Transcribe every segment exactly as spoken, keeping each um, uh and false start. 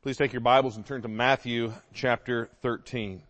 Please take your Bibles and turn to Matthew chapter thirteen.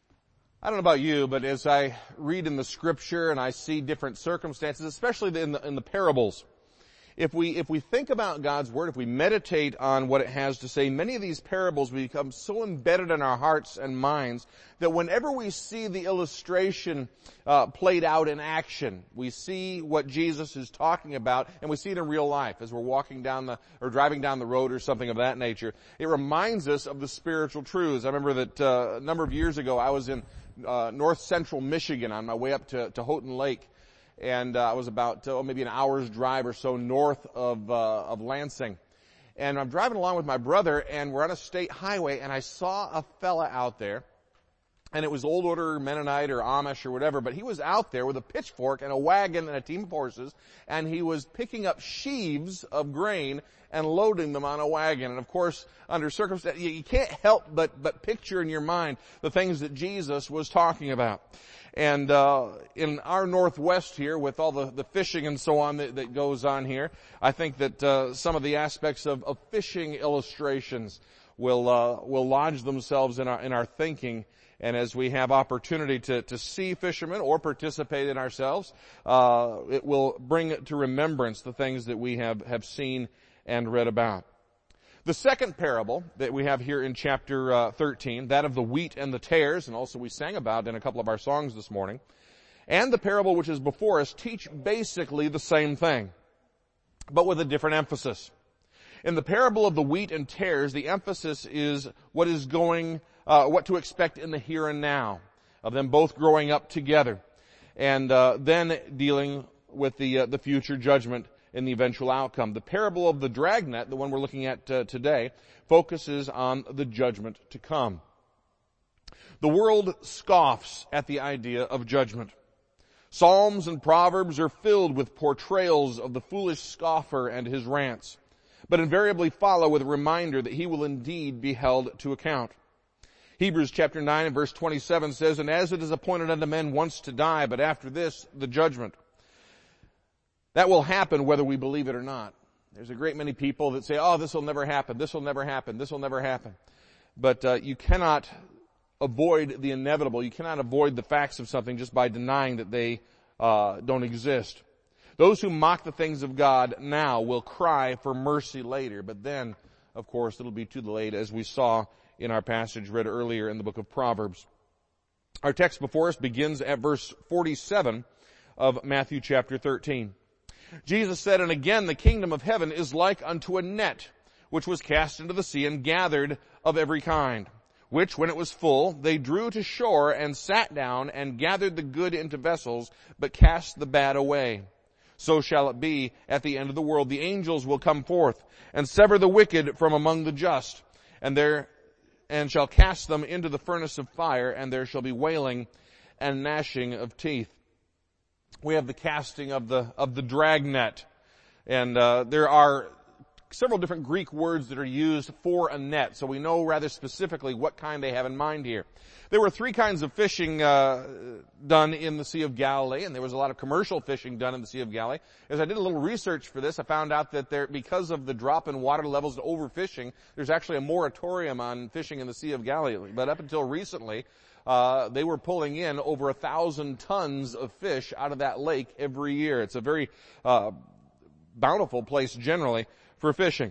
I don't know about you, but as I read in the Scripture and I see different circumstances, especially in the, in the parables, if we, if we think about God's Word, if we meditate on what it has to say, many of these parables become so embedded in our hearts and minds that whenever we see the illustration uh, played out in action, we see what Jesus is talking about, and we see it in real life as we're walking down the, or driving down the road or something of that nature. It reminds us of the spiritual truths. I remember that uh, a number of years ago I was in uh, north central Michigan on my way up to, to Houghton Lake. And uh, I was about oh, maybe an hour's drive or so north of uh, of Lansing, and I'm driving along with my brother, and we're on a state highway, and I saw a fella out there, and it was old order Mennonite or Amish or whatever, but he was out there with a pitchfork and a wagon and a team of horses, and he was picking up sheaves of grain and loading them on a wagon. And of course, under circumstances, you can't help but but picture in your mind the things that Jesus was talking about. And uh in our Northwest here, with all the, the fishing and so on that, that goes on here, I think that uh some of the aspects of, of fishing illustrations will uh will lodge themselves in our in our thinking. And as we have opportunity to to see fishermen or participate in ourselves, uh it will bring to remembrance the things that we have have seen and read about. The second parable that we have here in chapter uh, thirteen, that of the wheat and the tares, and also we sang about in a couple of our songs this morning, and the parable which is before us teach basically the same thing, but with a different emphasis. In the parable of the wheat and tares, the emphasis is what is going, uh, what to expect in the here and now, of them both growing up together, and uh, then dealing with the uh, the future judgment in the eventual outcome. The parable of the dragnet, the one we're looking at uh, today, focuses on the judgment to come. The world scoffs at the idea of judgment. Psalms and Proverbs are filled with portrayals of the foolish scoffer and his rants, but invariably follow with a reminder that he will indeed be held to account. Hebrews chapter nine and verse twenty-seven says, "And as it is appointed unto men once to die, but after this the judgment." That will happen whether we believe it or not. There's a great many people that say, oh, this will never happen, this will never happen, this will never happen. But uh, you cannot avoid the inevitable. You cannot avoid the facts of something just by denying that they uh, don't exist. Those who mock the things of God now will cry for mercy later. But then, of course, it'll be too late, as we saw in our passage read earlier in the book of Proverbs. Our text before us begins at verse forty-seven of Matthew chapter thirteen. Jesus said, "And again the kingdom of heaven is like unto a net, which was cast into the sea and gathered of every kind, which when it was full, they drew to shore and sat down and gathered the good into vessels, but cast the bad away. So shall it be at the end of the world. The angels will come forth and sever the wicked from among the just, and there, and shall cast them into the furnace of fire, and there shall be wailing and gnashing of teeth." We have the casting of the of the dragnet, and uh, there are several different Greek words that are used for a net, so we know rather specifically what kind they have in mind here. There were three kinds of fishing uh, done in the Sea of Galilee, and there was a lot of commercial fishing done in the Sea of Galilee. As I did a little research for this, I found out that there, because of the drop in water levels and overfishing, there's actually a moratorium on fishing in the Sea of Galilee. But up until recently, Uh, they were pulling in over a thousand tons of fish out of that lake every year. It's a very uh, bountiful place generally for fishing.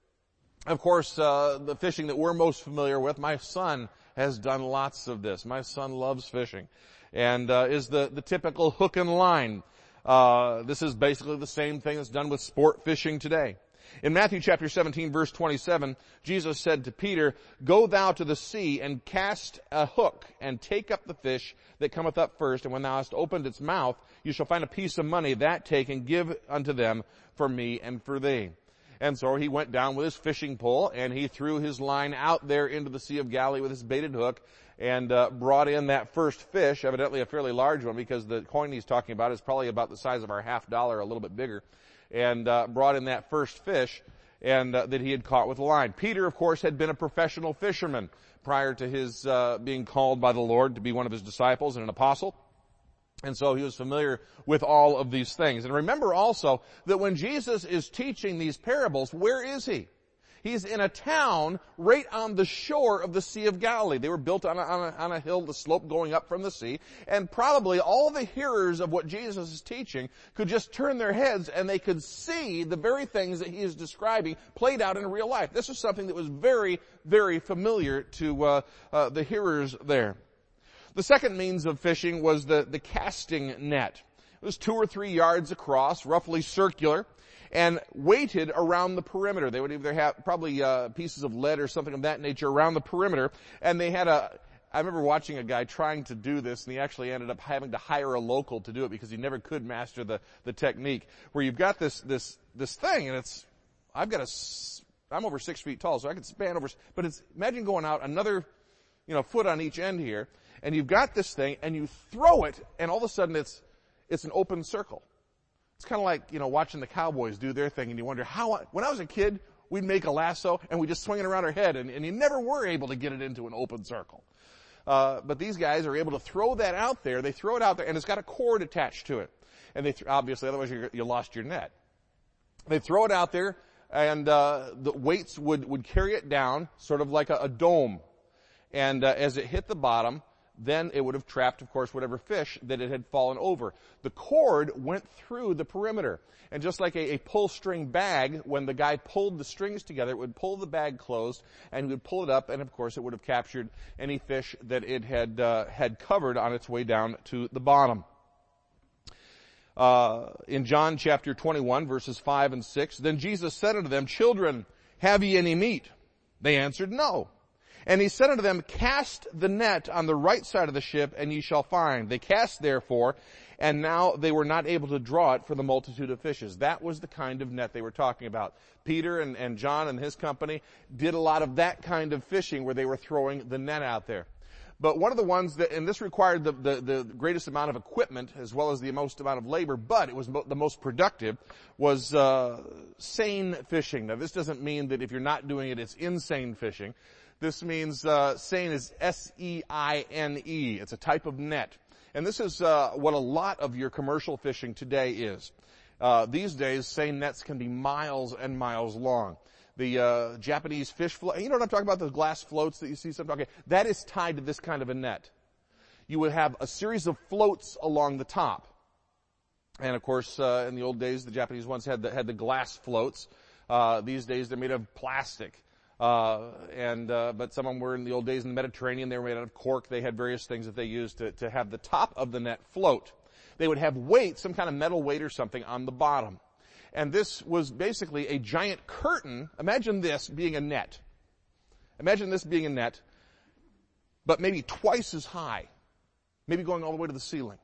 Of course, uh, the fishing that we're most familiar with, my son has done lots of this. My son loves fishing, and uh, is the the typical hook and line. Uh, this is basically the same thing that's done with sport fishing today. In Matthew chapter seventeen, verse twenty-seven, Jesus said to Peter, "Go thou to the sea and cast a hook and take up the fish that cometh up first, and when thou hast opened its mouth, you shall find a piece of money. That take and give unto them for me and for thee." And so he went down with his fishing pole, and he threw his line out there into the Sea of Galilee with his baited hook, and uh, brought in that first fish, evidently a fairly large one, because the coin he's talking about is probably about the size of our half dollar, a little bit bigger, and uh, brought in that first fish and uh, that he had caught with a line. Peter, of course, had been a professional fisherman prior to his uh, being called by the Lord to be one of his disciples and an apostle. And so he was familiar with all of these things. And remember also that when Jesus is teaching these parables, where is he? He's in a town right on the shore of the Sea of Galilee. They were built on a, on a, on a hill, the slope going up from the sea, and probably all the hearers of what Jesus is teaching could just turn their heads and they could see the very things that he is describing played out in real life. This was something that was very, very familiar to uh, uh, the hearers there. The second means of fishing was the, the casting net. It was two or three yards across, roughly circular, and weighted around the perimeter. They would either have probably uh, pieces of lead or something of that nature around the perimeter, and they had a, I remember watching a guy trying to do this, and he actually ended up having to hire a local to do it because he never could master the, the technique, where you've got this, this, this thing, and it's, I've got a, I'm over six feet tall, so I could span over, but it's, imagine going out another, you know, foot on each end here, and you've got this thing, and you throw it, and all of a sudden it's, it's an open circle. It's kind of like, you know, watching the Cowboys do their thing, and you wonder how, when I was a kid, we'd make a lasso, and we'd just swing it around our head, and, and you never were able to get it into an open circle. Uh, but these guys are able to throw that out there. They throw it out there, and it's got a cord attached to it. And they, th- obviously, otherwise you you lost your net. They throw it out there, and uh, the weights would, would carry it down, sort of like a, a dome. And uh, as it hit the bottom, then it would have trapped, of course, whatever fish that it had fallen over. The cord went through the perimeter. And just like a, a pull string bag, when the guy pulled the strings together, it would pull the bag closed, and he would pull it up, and of course it would have captured any fish that it had, uh, had covered on its way down to the bottom. Uh, in John chapter twenty-one, verses five and six, then Jesus said unto them, Children, have ye any meat? They answered, No. And he said unto them, Cast the net on the right side of the ship, and ye shall find. They cast therefore, and now they were not able to draw it for the multitude of fishes. That was the kind of net they were talking about. Peter and, and John and his company did a lot of that kind of fishing where they were throwing the net out there. But one of the ones that, and this required the, the, the greatest amount of equipment as well as the most amount of labor, but it was mo- the most productive, was uh, seine fishing. Now this doesn't mean that if you're not doing it, it's insane fishing. This means, uh, seine is S E I N E. It's a type of net. And this is, uh, what a lot of your commercial fishing today is. Uh, these days, seine nets can be miles and miles long. The, uh, Japanese fish float, you know what I'm talking about? Those glass floats that you see some talking, that is tied to this kind of a net. You would have a series of floats along the top. And of course, uh, in the old days, the Japanese ones had the, had the glass floats. Uh, these days they're made of plastic. Uh, and, uh, but some of them were in the old days in the Mediterranean. They were made out of cork. They had various things that they used to, to have the top of the net float. They would have weight, some kind of metal weight or something on the bottom. And this was basically a giant curtain. Imagine this being a net. Imagine this being a net, but maybe twice as high. Maybe going all the way to the ceiling.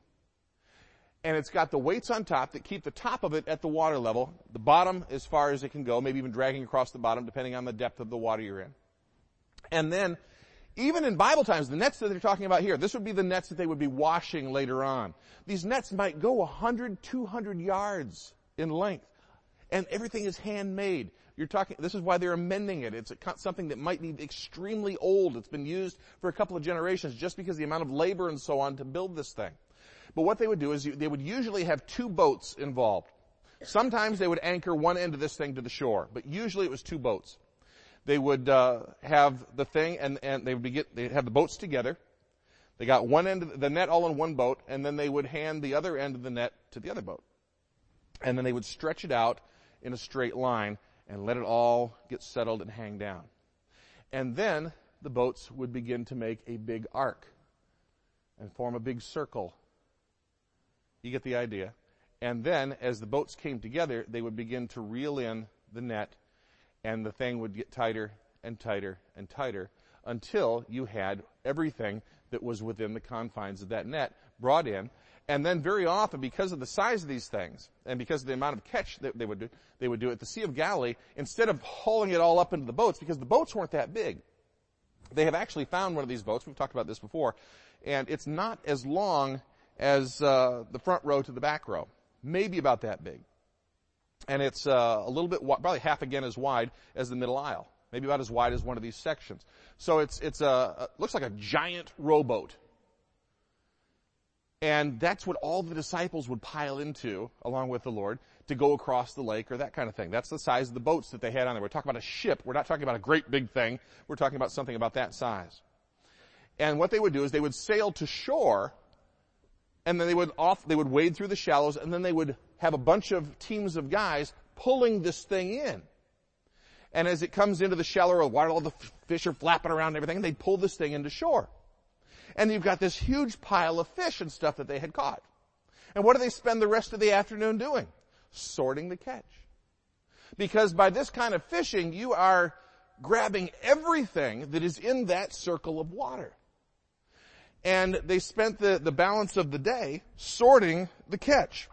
And it's got the weights on top that keep the top of it at the water level, the bottom as far as it can go, maybe even dragging across the bottom depending on the depth of the water you're in. And then, even in Bible times, the nets that they're talking about here, this would be the nets that they would be washing later on. These nets might go one hundred, two hundred yards in length. And everything is handmade. You're talking, this is why they're amending it. It's a, something that might be extremely old. It's been used for a couple of generations just because of the amount of labor and so on to build this thing. But what they would do is you, they would usually have two boats involved. Sometimes they would anchor one end of this thing to the shore, but usually it was two boats. They would uh, have the thing, and, and they would be get, they'd have the boats together. They got one end of the net all in one boat, and then they would hand the other end of the net to the other boat. And then they would stretch it out in a straight line and let it all get settled and hang down. And then the boats would begin to make a big arc and form a big circle. You get the idea. And then, as the boats came together, they would begin to reel in the net, and the thing would get tighter and tighter and tighter until you had everything that was within the confines of that net brought in. And then very often, because of the size of these things, and because of the amount of catch that they would do, they would do at the Sea of Galilee, instead of hauling it all up into the boats, because the boats weren't that big, they have actually found one of these boats. We've talked about this before, and it's not as long as uh, the front row to the back row, maybe about that big. And it's uh, a little bit, probably half again as wide as the middle aisle, maybe about as wide as one of these sections. So it's it's a, a looks like a giant rowboat. And that's what all the disciples would pile into, along with the Lord, to go across the lake or that kind of thing. That's the size of the boats that they had on there. We're talking about a ship. We're not talking about a great big thing. We're talking about something about that size. And what they would do is they would sail to shore, and then they would off, they would wade through the shallows, and then they would have a bunch of teams of guys pulling this thing in. And as it comes into the shallower water, all the fish are flapping around and everything, and they'd pull this thing into shore. And you've got this huge pile of fish and stuff that they had caught. And what do they spend the rest of the afternoon doing? Sorting the catch. Because by this kind of fishing, you are grabbing everything that is in that circle of water. And they spent the, the balance of the day sorting the catch.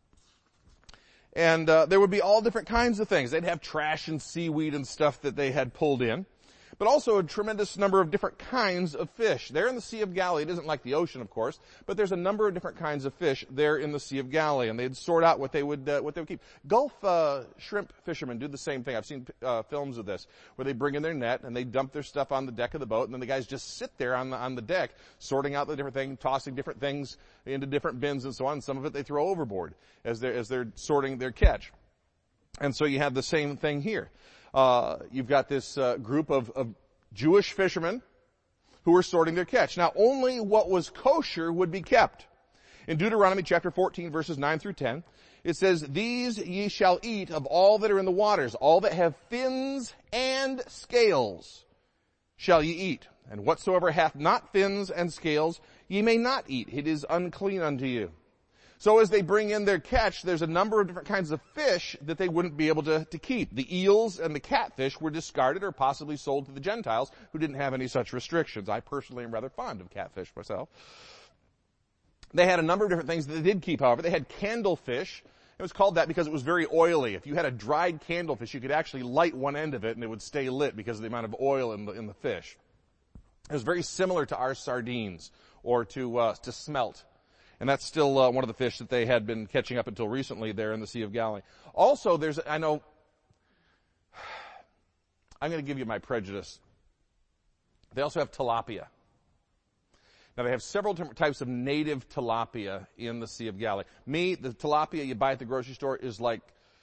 And uh, there would be all different kinds of things. They'd have trash and seaweed and stuff that they had pulled in, but also a tremendous number of different kinds of fish. There in the Sea of Galilee, it isn't like the ocean, of course, but there's a number of different kinds of fish there in the Sea of Galilee, and they'd sort out what they would uh, what they would keep. Gulf uh, shrimp fishermen do the same thing. I've seen uh, films of this, where they bring in their net and they dump their stuff on the deck of the boat, and then the guys just sit there on the on the deck, sorting out the different things, tossing different things into different bins and so on. Some of it they throw overboard as they're as they're sorting their catch. And so you have the same thing here. Uh, you've got this uh, group of, of Jewish fishermen who were sorting their catch. Now, only what was kosher would be kept. In Deuteronomy chapter fourteen, verses nine through ten, it says, "These ye shall eat of all that are in the waters, all that have fins and scales shall ye eat. And whatsoever hath not fins and scales, ye may not eat. It is unclean unto you." So as they bring in their catch, there's a number of different kinds of fish that they wouldn't be able to, to keep. The eels and the catfish were discarded or possibly sold to the Gentiles who didn't have any such restrictions. I personally am rather fond of catfish myself. They had a number of different things that they did keep, however. They had candlefish. It was called that because it was very oily. If you had a dried candlefish, you could actually light one end of it and it would stay lit because of the amount of oil in the, in the fish. It was very similar to our sardines or to, uh, to smelt. And that's still uh, one of the fish that they had been catching up until recently there in the Sea of Galilee. Also, there's, I know, I'm going to give you my prejudice. They also have tilapia. Now, they have several different types of native tilapia in the Sea of Galilee. Me, the tilapia you buy at the grocery store is like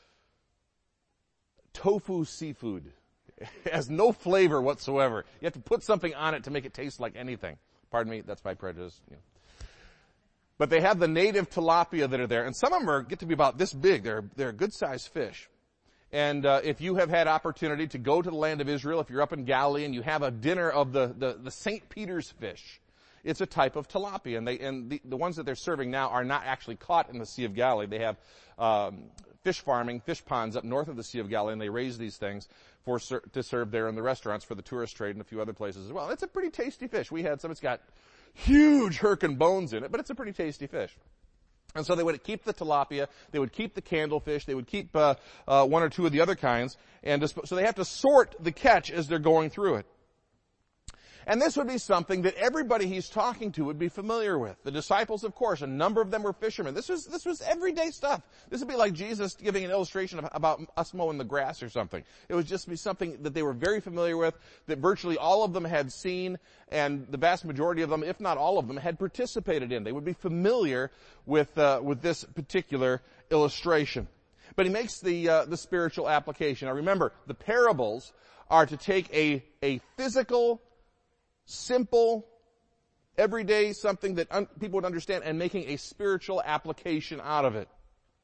tofu seafood. It has no flavor whatsoever. You have to put something on it to make it taste like anything. Pardon me, that's my prejudice. You know. But they have the native tilapia that are there, and some of them are, get to be about this big. They're, they're a good-sized fish. And uh, if you have had opportunity to go to the land of Israel, if you're up in Galilee and you have a dinner of the, the, the Saint Peter's fish, it's a type of tilapia. And, they, and the, the ones that they're serving now are not actually caught in the Sea of Galilee. They have um, fish farming, fish ponds up north of the Sea of Galilee, and they raise these things for to serve there in the restaurants for the tourist trade and a few other places as well. And it's a pretty tasty fish. We had some. It's got huge Hurricane bones in it, but it's a pretty tasty fish. And so they would keep the tilapia, they would keep the candlefish, they would keep uh, uh, one or two of the other kinds, and disp- so they have to sort the catch as they're going through it. And this would be something that everybody he's talking to would be familiar with. The disciples, of course, a number of them were fishermen. This was, this was everyday stuff. This would be like Jesus giving an illustration of, about us mowing the grass or something. It would just be something that they were very familiar with, that virtually all of them had seen, and the vast majority of them, if not all of them, had participated in. They would be familiar with, uh, with this particular illustration. But he makes the, uh, the spiritual application. Now remember, the parables are to take a, a physical, simple, everyday, something that un- people would understand, and making a spiritual application out of it.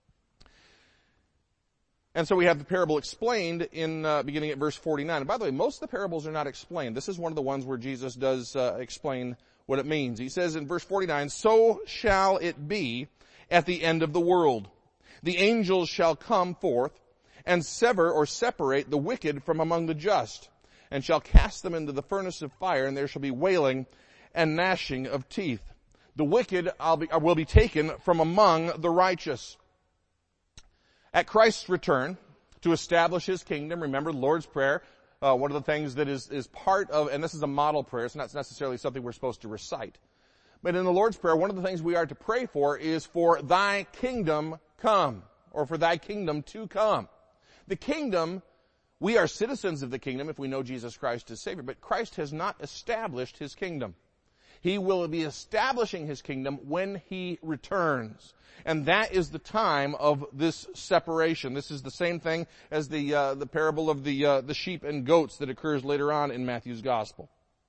And so we have the parable explained in uh, beginning at verse forty-nine. And by the way, most of the parables are not explained. This is one of the ones where Jesus does uh, explain what it means. He says in verse forty-nine, "So shall it be at the end of the world. The angels shall come forth and sever or separate the wicked from among the just, and shall cast them into the furnace of fire, and there shall be wailing and gnashing of teeth. The wicked will be taken from among the righteous." At Christ's return to establish his kingdom, remember the Lord's Prayer, uh, one of the things that is, is part of, and this is a model prayer, it's not necessarily something we're supposed to recite. But in the Lord's Prayer, one of the things we are to pray for is for thy kingdom come, or for thy kingdom to come. The kingdom, we are citizens of the kingdom if we know Jesus Christ as Savior, but Christ has not established his kingdom. He will be establishing his kingdom when he returns. And that is the time of this separation. This is the same thing as the uh, the parable of the uh, the sheep and goats that occurs later on in Matthew's gospel.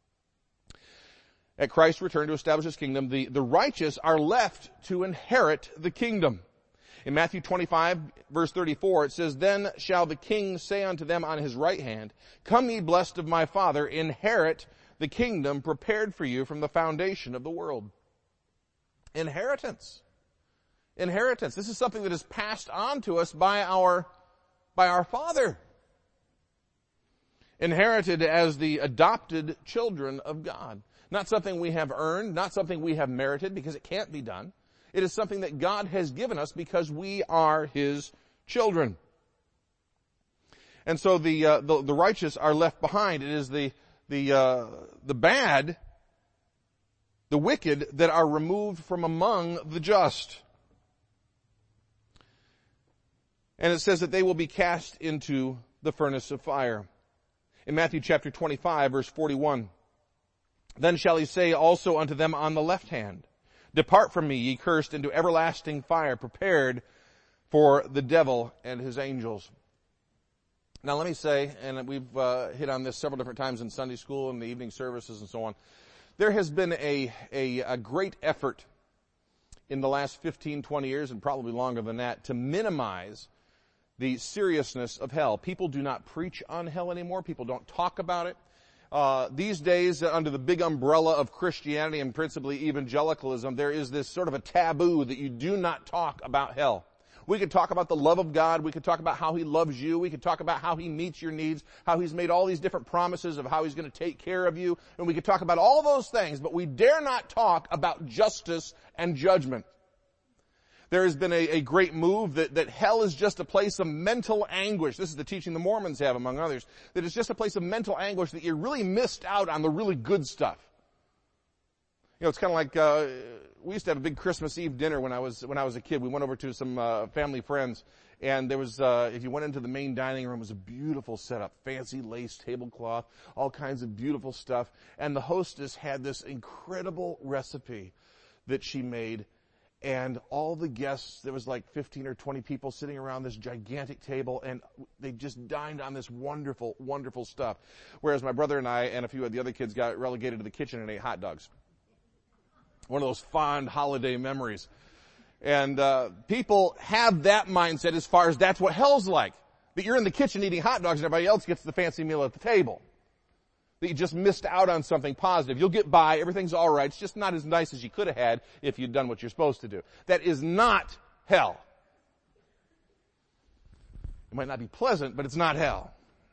At Christ's return to establish his kingdom, the, the righteous are left to inherit the kingdom. In Matthew twenty-five, verse thirty-four, it says, "Then shall the king say unto them on his right hand, Come ye blessed of my Father, inherit the kingdom prepared for you from the foundation of the world." Inheritance. Inheritance. This is something that is passed on to us by our, by our Father. Inherited as the adopted children of God. Not something we have earned, not something we have merited, because it can't be done. It is something that God has given us because we are his children. And so the uh, the, the righteous are left behind. It is the the uh, the bad, the wicked that are removed from among the just. And it says that they will be cast into the furnace of fire. In Matthew chapter twenty-five, verse forty-one, "Then shall he say also unto them on the left hand, Depart from me, ye cursed, into everlasting fire, prepared for the devil and his angels." Now let me say, and we've uh, hit on this several different times in Sunday school and the evening services and so on, there has been a, a, a great effort in the last fifteen, twenty years, and probably longer than that, to minimize the seriousness of hell. People do not preach on hell anymore. People don't talk about it. Uh, these days, uh, under the big umbrella of Christianity and principally evangelicalism, there is this sort of a taboo that you do not talk about hell. We could talk about the love of God. We could talk about how he loves you. We could talk about how he meets your needs, how he's made all these different promises of how he's going to take care of you. And we could talk about all those things, but we dare not talk about justice and judgment. There has been a, a great move that, that hell is just a place of mental anguish. This is the teaching the Mormons have, among others. That it's just a place of mental anguish, that you really missed out on the really good stuff. You know, it's kind of like, uh, we used to have a big Christmas Eve dinner when I was, when I was a kid. We went over to some, uh, family friends, and there was, uh, if you went into the main dining room, it was a beautiful setup. Fancy lace tablecloth, all kinds of beautiful stuff. And the hostess had this incredible recipe that she made. And all the guests, there was like fifteen or twenty people sitting around this gigantic table, and they just dined on this wonderful, wonderful stuff. Whereas my brother and I and a few of the other kids got relegated to the kitchen and ate hot dogs. One of those fond holiday memories. And uh people have that mindset as far as that's what hell's like. That you're in the kitchen eating hot dogs and everybody else gets the fancy meal at the table. That you just missed out on something positive. You'll get by. Everything's all right. It's just not as nice as you could have had if you'd done what you're supposed to do. That is not hell. It might not be pleasant, but it's not hell.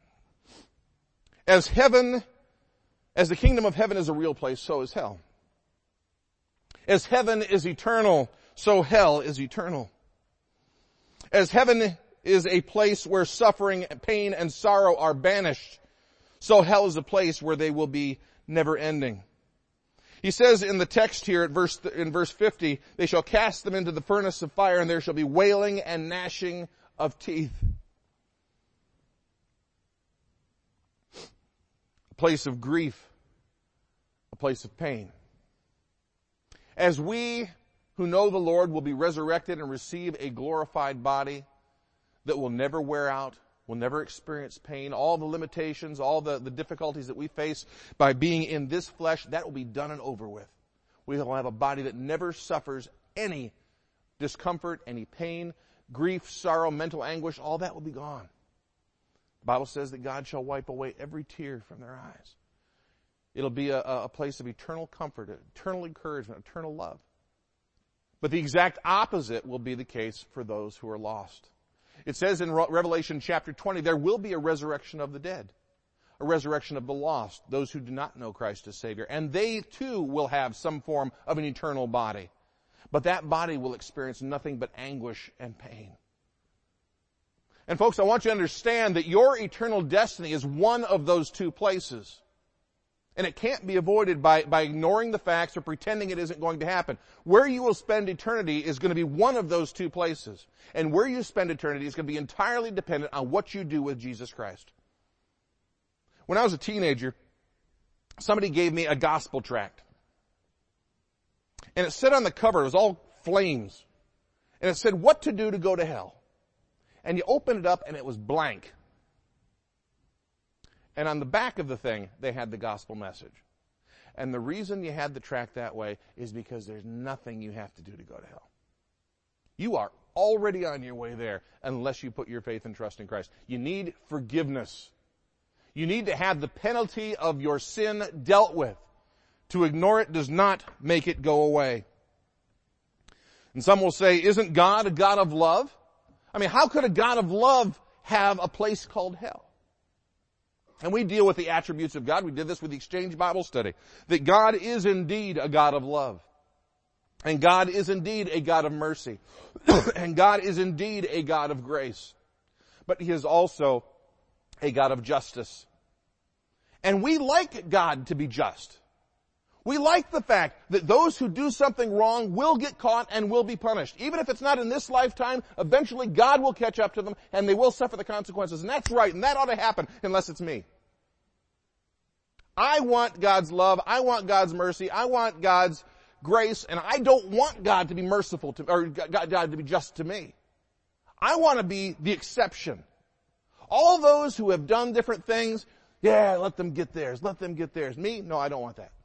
As heaven, as the kingdom of heaven is a real place, so is hell. As heaven is eternal, so hell is eternal. As heaven is a place where suffering, pain, and sorrow are banished, so hell is a place where they will be never ending. He says in the text here at verse, in verse fifty, "They shall cast them into the furnace of fire, and there shall be wailing and gnashing of teeth." A place of grief, a place of pain. As we who know the Lord will be resurrected and receive a glorified body that will never wear out, will never experience pain, all the limitations, all the, the difficulties that we face by being in this flesh, that will be done and over with. We will have a body that never suffers any discomfort, any pain, grief, sorrow, mental anguish, all that will be gone. The Bible says that God shall wipe away every tear from their eyes. It'll be a, a place of eternal comfort, eternal encouragement, eternal love. But the exact opposite will be the case for those who are lost. It says in Revelation chapter twenty, there will be a resurrection of the dead, a resurrection of the lost, those who do not know Christ as Savior. And they too will have some form of an eternal body. But that body will experience nothing but anguish and pain. And folks, I want you to understand that your eternal destiny is one of those two places. And it can't be avoided by, by ignoring the facts or pretending it isn't going to happen. Where you will spend eternity is going to be one of those two places. And where you spend eternity is going to be entirely dependent on what you do with Jesus Christ. When I was a teenager, somebody gave me a gospel tract. And it said on the cover, it was all flames. And it said, what to do to go to hell. And you open it up and it was blank. And on the back of the thing, they had the gospel message. And the reason you had the tract that way is because there's nothing you have to do to go to hell. You are already on your way there unless you put your faith and trust in Christ. You need forgiveness. You need to have the penalty of your sin dealt with. To ignore it does not make it go away. And some will say, isn't God a God of love? I mean, how could a God of love have a place called hell? And we deal with the attributes of God. We did this with the Exchange Bible Study. That God is indeed a God of love. And God is indeed a God of mercy. And God is indeed a God of grace. But He is also a God of justice. And we like God to be just. We like the fact that those who do something wrong will get caught and will be punished. Even if it's not in this lifetime, eventually God will catch up to them and they will suffer the consequences. And that's right, and that ought to happen unless it's me. I want God's love, I want God's mercy, I want God's grace, and I don't want God to be merciful to, or God to be just to me. I want to be the exception. All those who have done different things, yeah, let them get theirs, let them get theirs. Me? No, I don't want that.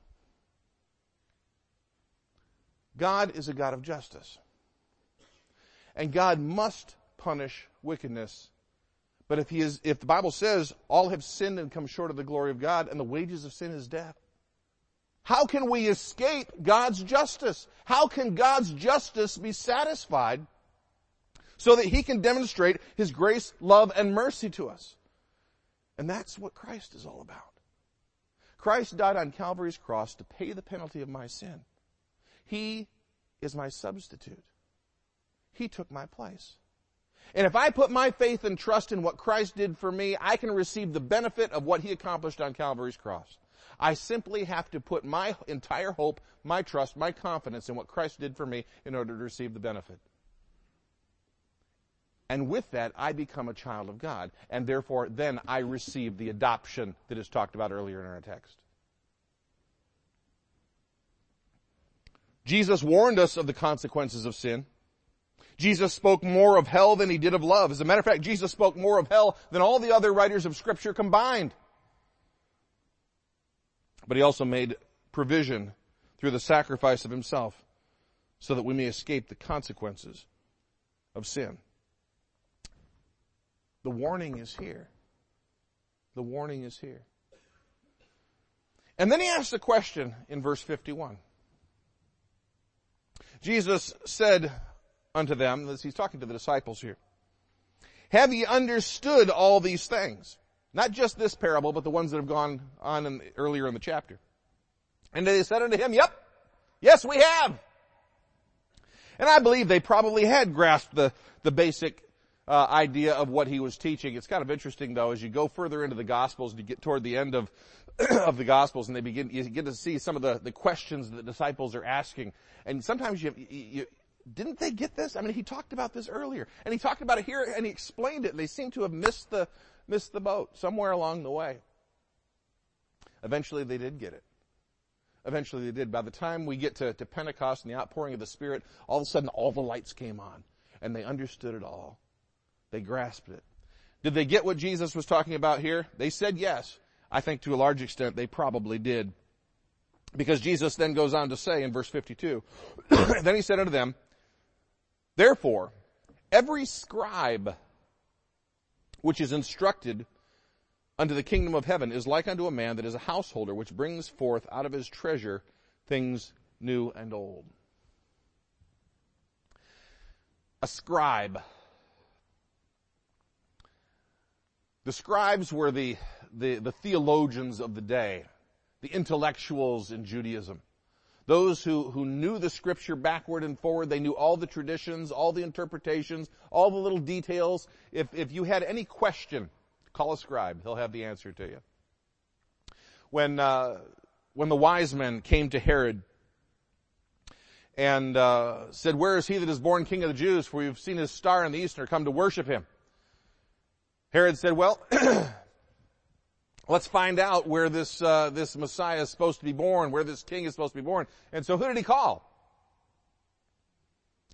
God is a God of justice. And God must punish wickedness. But if he is, if the Bible says all have sinned and come short of the glory of God and the wages of sin is death, how can we escape God's justice? How can God's justice be satisfied so that He can demonstrate His grace, love, and mercy to us? And that's what Christ is all about. Christ died on Calvary's cross to pay the penalty of my sin. He is my substitute. He took my place. And if I put my faith and trust in what Christ did for me, I can receive the benefit of what He accomplished on Calvary's cross. I simply have to put my entire hope, my trust, my confidence in what Christ did for me in order to receive the benefit. And with that, I become a child of God. And therefore, then I receive the adoption that is talked about earlier in our text. Jesus warned us of the consequences of sin. Jesus spoke more of hell than He did of love. As a matter of fact, Jesus spoke more of hell than all the other writers of Scripture combined. But He also made provision through the sacrifice of Himself so that we may escape the consequences of sin. The warning is here. The warning is here. And then He asks a question in verse fifty-one. Jesus said unto them, as He's talking to the disciples here, have ye understood all these things? Not just this parable, but the ones that have gone on in, earlier in the chapter. And they said unto Him, yep, yes we have. And I believe they probably had grasped the, the basic uh, idea of what He was teaching. It's kind of interesting though, as you go further into the Gospels and you get toward the end of of the Gospels, and they begin, you get to see some of the, the questions that the disciples are asking. And sometimes you, you, you, didn't they get this? I mean, He talked about this earlier, and He talked about it here, and He explained it, and they seem to have missed the, missed the boat somewhere along the way. Eventually they did get it. Eventually they did. By the time we get to, to Pentecost and the outpouring of the Spirit, all of a sudden all the lights came on, and they understood it all. They grasped it. Did they get what Jesus was talking about here? They said yes. I think to a large extent they probably did. Because Jesus then goes on to say in verse fifty-two, then He said unto them, therefore, every scribe which is instructed unto the kingdom of heaven is like unto a man that is a householder, which brings forth out of his treasure things new and old. A scribe. The scribes were the The, the theologians of the day, the intellectuals in Judaism, those who, who knew the Scripture backward and forward. They knew all the traditions, all the interpretations, all the little details. If, if you had any question, call a scribe. He'll have the answer to you. When, uh, when the wise men came to Herod and uh, said, where is he that is born King of the Jews? For we've seen his star in the east and are come to worship him. Herod said, well, let's find out where this, uh, this Messiah is supposed to be born, where this king is supposed to be born. And so who did he call?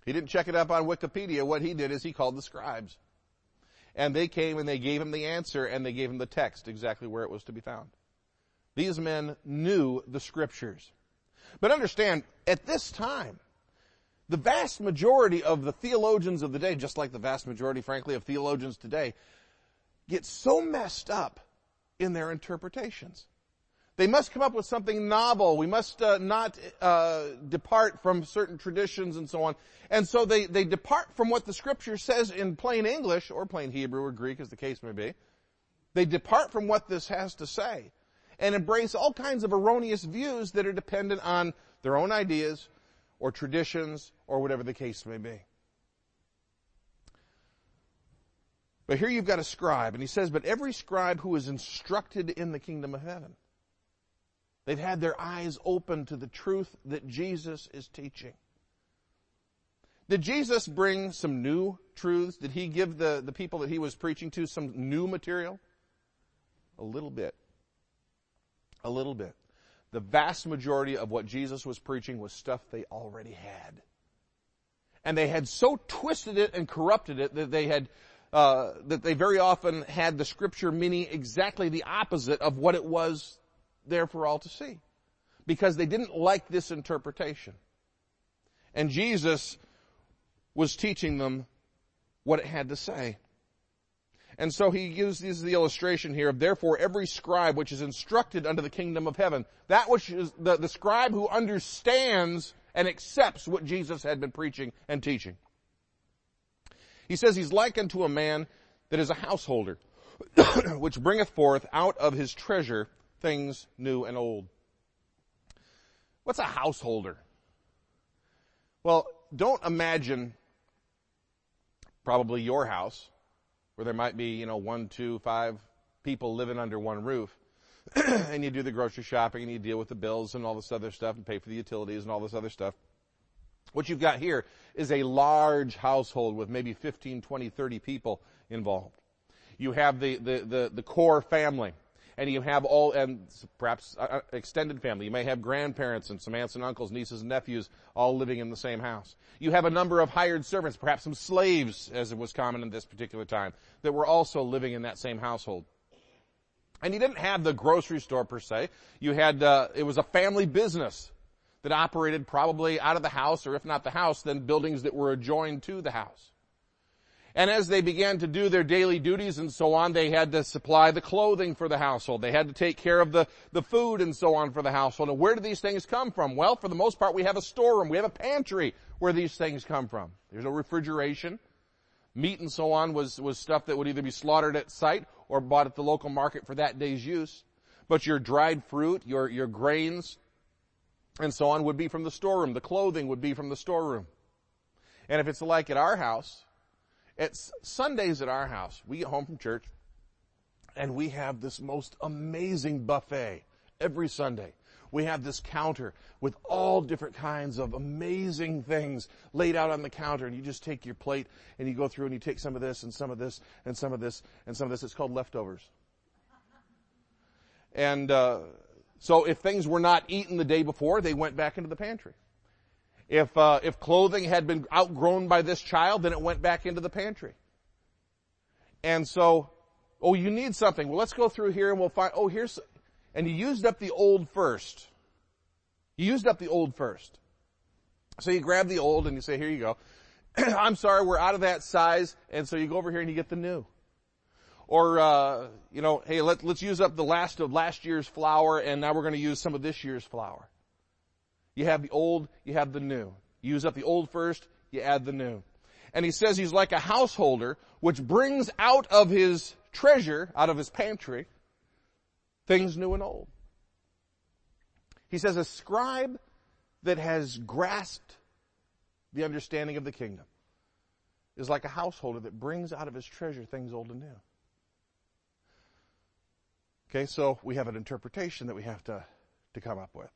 He didn't check it up on Wikipedia. What he did is he called the scribes. And they came and they gave him the answer and they gave him the text, exactly where it was to be found. These men knew the scriptures. But understand, at this time, the vast majority of the theologians of the day, just like the vast majority, frankly, of theologians today, get so messed up in their interpretations. They must come up with something novel. We must uh, not uh, depart from certain traditions and so on. And so they, they depart from what the Scripture says in plain English, or plain Hebrew or Greek, as the case may be. They depart from what this has to say and embrace all kinds of erroneous views that are dependent on their own ideas or traditions or whatever the case may be. But here you've got a scribe, and he says, but every scribe who is instructed in the kingdom of heaven. They've had their eyes open to the truth that Jesus is teaching. Did Jesus bring some new truths? Did he give the, the people that he was preaching to some new material? A little bit. A little bit. The vast majority of what Jesus was preaching was stuff they already had. And they had so twisted it and corrupted it that they had, uh, that they very often had the Scripture meaning exactly the opposite of what it was there for all to see, because they didn't like this interpretation. And Jesus was teaching them what it had to say. And so he uses the illustration here of, therefore, every scribe which is instructed unto the kingdom of heaven, that which is the, the scribe who understands and accepts what Jesus had been preaching and teaching. He says he's like unto a man that is a householder, which bringeth forth out of his treasure things new and old. What's a householder? Well, don't imagine probably your house where there might be, you know, one, two, five people living under one roof. And you do the grocery shopping and you deal with the bills and all this other stuff and pay for the utilities and all this other stuff. What you've got here is a large household with maybe fifteen, twenty, thirty people involved. You have the, the, the, the core family. And you have all, and perhaps uh, extended family. You may have grandparents and some aunts and uncles, nieces and nephews, all living in the same house. You have a number of hired servants, perhaps some slaves, as it was common in this particular time, that were also living in that same household. And you didn't have the grocery store per se. You had, uh, it was a family business that operated probably out of the house, or if not the house, then buildings that were adjoined to the house. And as they began to do their daily duties and so on, they had to supply the clothing for the household. They had to take care of the, the food and so on for the household. And where do these things come from? Well, for the most part, we have a storeroom. We have a pantry where these things come from. There's no refrigeration. Meat and so on was, was stuff that would either be slaughtered at site or bought at the local market for that day's use. But your dried fruit, your, your grains, and so on would be from the storeroom. The clothing would be from the storeroom. And if it's like at our house, it's Sundays at our house, we get home from church, and we have this most amazing buffet every Sunday. We have this counter with all different kinds of amazing things laid out on the counter, and you just take your plate, and you go through, and you take some of this, and some of this, and some of this, and some of this. It's called leftovers. And uh so if things were not eaten the day before, they went back into the pantry. If, uh, if clothing had been outgrown by this child, then it went back into the pantry. And so, oh, you need something. Well, let's go through here and we'll find, oh, here's, and you used up the old first. You used up the old first. So you grab the old and you say, here you go. I'm sorry, we're out of that size. And so you go over here and you get the new. Or, uh, you know, hey, let, let's use up the last of last year's flour and now we're going to use some of this year's flour. You have the old, you have the new. You use up the old first, you add the new. And he says he's like a householder which brings out of his treasure, out of his pantry, things new and old. He says a scribe that has grasped the understanding of the kingdom is like a householder that brings out of his treasure things old and new. Okay, so we have an interpretation that we have to, to come up with.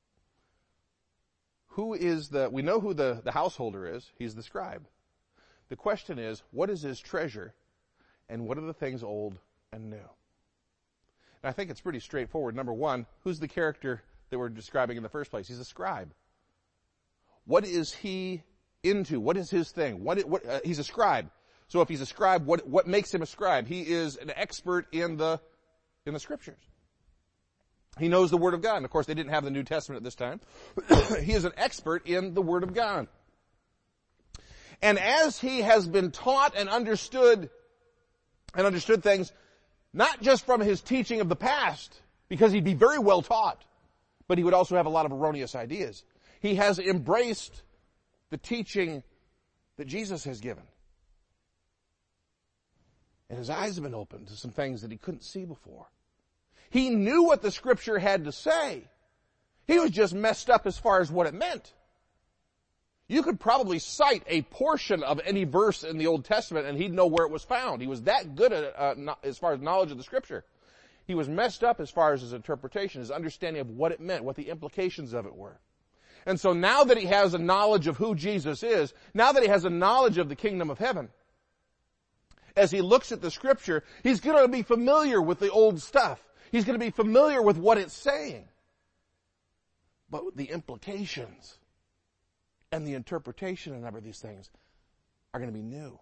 Who is the, we know who the, the householder is. He's the scribe. The question is, what is his treasure and what are the things old and new? And I think it's pretty straightforward. Number one, who's the character that we're describing in the first place? He's a scribe. What is he into? What is his thing? What, what uh, he's a scribe. So if he's a scribe, what, what makes him a scribe? He is an expert in the, in the scriptures. He knows the Word of God. And of course, they didn't have the New Testament at this time. He is an expert in the Word of God. And as he has been taught and understood, and understood things, not just from his teaching of the past, because he'd be very well taught, but he would also have a lot of erroneous ideas. He has embraced the teaching that Jesus has given. And his eyes have been opened to some things that he couldn't see before. He knew what the Scripture had to say. He was just messed up as far as what it meant. You could probably cite a portion of any verse in the Old Testament and he'd know where it was found. He was that good at uh, no, as far as knowledge of the Scripture. He was messed up as far as his interpretation, his understanding of what it meant, what the implications of it were. And so now that he has a knowledge of who Jesus is, now that he has a knowledge of the kingdom of heaven, as he looks at the Scripture, he's going to be familiar with the old stuff. He's going to be familiar with what it's saying. But the implications and the interpretation of a number of these things are going to be new.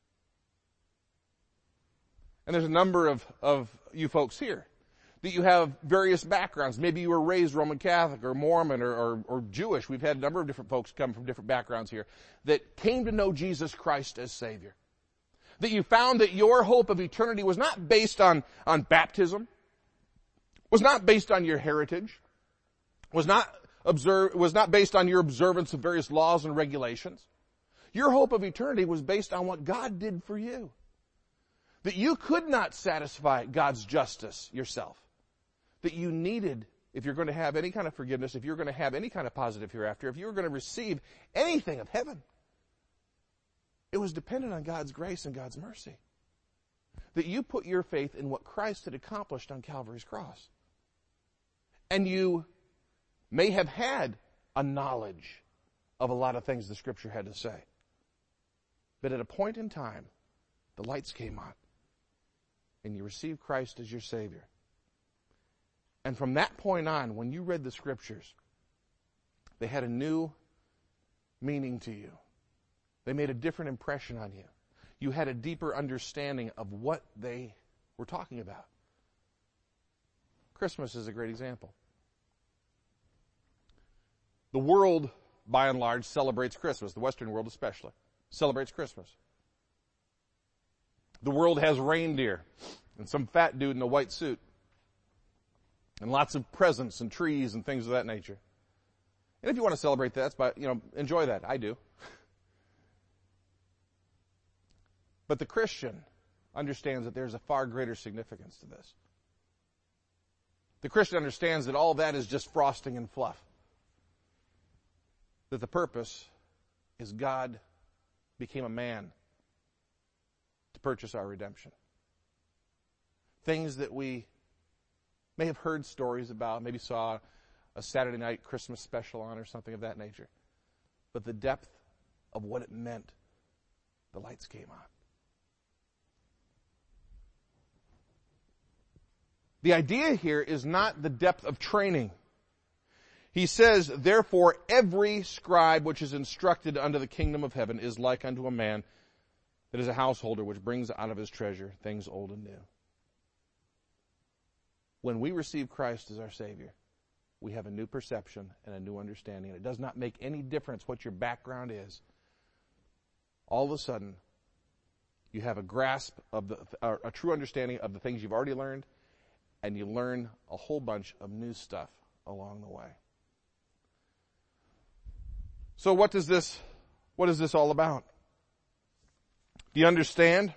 And there's a number of, of you folks here that you have various backgrounds. Maybe you were raised Roman Catholic or Mormon or, or, or Jewish. We've had a number of different folks come from different backgrounds here that came to know Jesus Christ as Savior. That you found that your hope of eternity was not based on, on baptism, was not based on your heritage, was not observe, was not based on your observance of various laws and regulations. Your hope of eternity was based on what God did for you. That you could not satisfy God's justice yourself. That you needed, if you're going to have any kind of forgiveness, if you're going to have any kind of positive hereafter, if you were going to receive anything of heaven, it was dependent on God's grace and God's mercy. That you put your faith in what Christ had accomplished on Calvary's cross. And you may have had a knowledge of a lot of things the Scripture had to say. But at a point in time, the lights came on. And you received Christ as your Savior. And from that point on, when you read the Scriptures, they had a new meaning to you. They made a different impression on you. You had a deeper understanding of what they were talking about. Christmas is a great example. The world, by and large, celebrates Christmas. The Western world especially celebrates Christmas. The world has reindeer and some fat dude in a white suit and lots of presents and trees and things of that nature. And if you want to celebrate that, that's by, you know, enjoy that. I do. But the Christian understands that there's a far greater significance to this. The Christian understands that all that is just frosting and fluff. That the purpose is God became a man to purchase our redemption. Things that we may have heard stories about, maybe saw a Saturday night Christmas special on or something of that nature. But the depth of what it meant, the lights came on. The idea here is not the depth of training. He says, therefore, every scribe which is instructed unto the kingdom of heaven is like unto a man that is a householder which brings out of his treasure things old and new. When we receive Christ as our Savior, we have a new perception and a new understanding. And it does not make any difference what your background is. All of a sudden, you have a grasp of the, uh, a true understanding of the things you've already learned, and you learn a whole bunch of new stuff along the way. So what does this, what is this all about? Do you understand?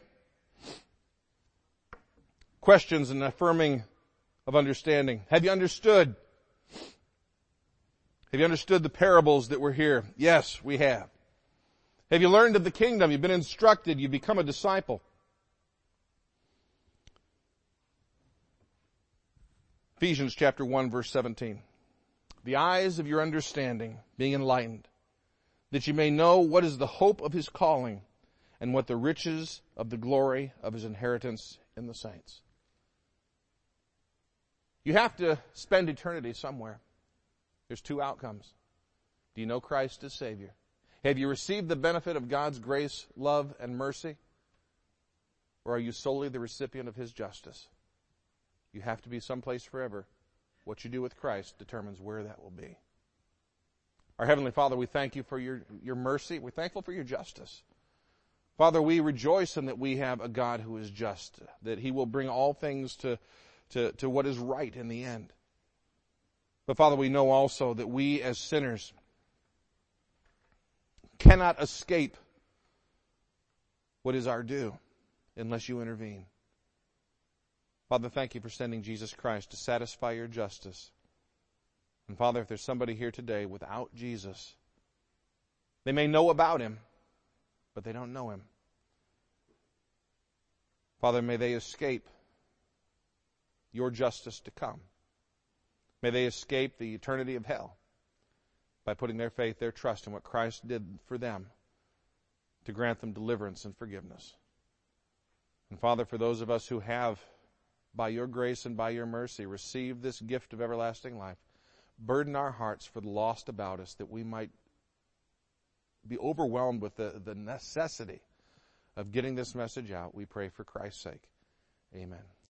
Questions and affirming of understanding. Have you understood? Have you understood the parables that were here? Yes, we have. Have you learned of the kingdom? You've been instructed. You've become a disciple. Ephesians chapter one, verse seventeen. The eyes of your understanding being enlightened, that you may know what is the hope of his calling and what the riches of the glory of his inheritance in the saints. You have to spend eternity somewhere. There's two outcomes. Do you know Christ as Savior? Have you received the benefit of God's grace, love, and mercy? Or are you solely the recipient of His justice? You have to be someplace forever. What you do with Christ determines where that will be. Our Heavenly Father, we thank you for your, your mercy. We're thankful for your justice. Father, we rejoice in that we have a God who is just, that He will bring all things to, to, to what is right in the end. But Father, we know also that we as sinners cannot escape what is our due unless you intervene. Father, thank you for sending Jesus Christ to satisfy your justice. And Father, if there's somebody here today without Jesus, they may know about Him, but they don't know Him. Father, may they escape your justice to come. May they escape the eternity of hell by putting their faith, their trust in what Christ did for them to grant them deliverance and forgiveness. And Father, for those of us who have, by your grace and by your mercy, received this gift of everlasting life, burden our hearts for the lost about us, that we might be overwhelmed with the, the necessity of getting this message out. We pray for Christ's sake. Amen.